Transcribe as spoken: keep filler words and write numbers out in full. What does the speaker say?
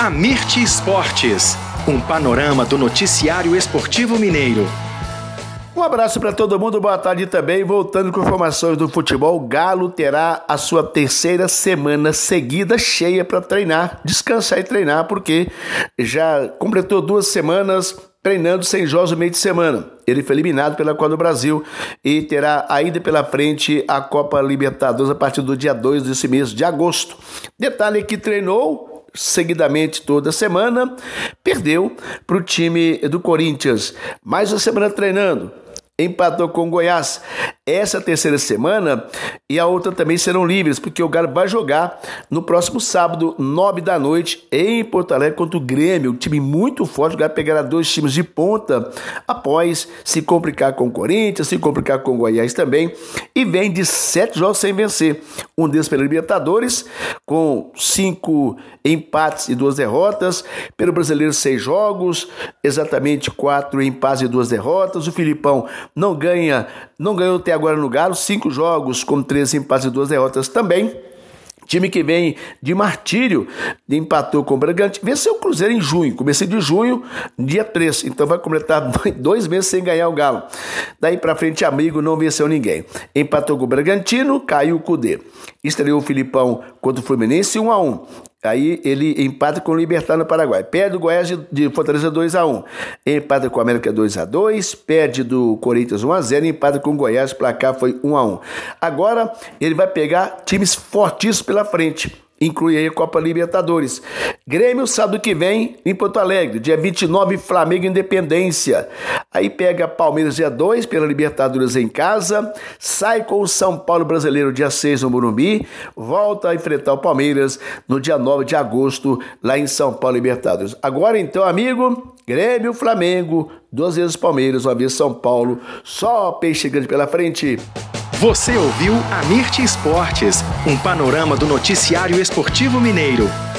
Amirte Esportes, um panorama do noticiário esportivo mineiro. Um abraço para todo mundo, boa tarde também. Voltando com informações do futebol, o Galo terá a sua terceira semana seguida cheia para treinar, descansar e treinar, porque já completou duas semanas treinando sem jogos no meio de semana. Ele foi eliminado pela Copa do Brasil e terá ainda pela frente a Copa Libertadores a partir do dia dois desse mês de agosto. Detalhe que treinou seguidamente toda semana, perdeu para o time do Corinthians. Mais uma semana treinando, empatou com o Goiás. Essa terceira semana e a outra também serão livres, porque o Galo vai jogar no próximo sábado, nove da noite, em Porto Alegre, contra o Grêmio, um time muito forte. O Galo pegará dois times de ponta após se complicar com o Corinthians, se complicar com o Goiás também, e vem de sete jogos sem vencer. Um deles pela Libertadores, com cinco empates e duas derrotas. Pelo Brasileiro, seis jogos, exatamente quatro empates e duas derrotas. O Filipão não ganha, não ganhou até agora no Galo, cinco jogos com três empates e duas derrotas também. Time que vem de martírio, empatou com o Bragantino, venceu o Cruzeiro em junho, comecei de junho, dia três, então vai completar dois meses sem ganhar o Galo. Daí pra frente, amigo, não venceu ninguém. Empatou com o Bragantino, caiu o Cudê. Estreou o Filipão contra o Fluminense, um a um. Aí ele empata com o Libertad no Paraguai. Perde o Goiás de, de Fortaleza dois a um. Empata com o América dois a dois. Perde do Corinthians um a zero. Empata com o Goiás, o placar foi um a um. Agora ele vai pegar times fortíssimos pela frente. Inclui aí a Copa Libertadores. Grêmio sábado que vem em Porto Alegre, dia vinte e nove, Flamengo Independência. Aí pega Palmeiras dia dois pela Libertadores em casa, sai com o São Paulo Brasileiro dia seis no Morumbi, volta a enfrentar o Palmeiras no dia nove de agosto lá em São Paulo Libertadores. Agora então, amigo, Grêmio, Flamengo, duas vezes Palmeiras, uma vez São Paulo, só peixe grande pela frente. Você ouviu Amirte Esportes, um panorama do noticiário esportivo mineiro.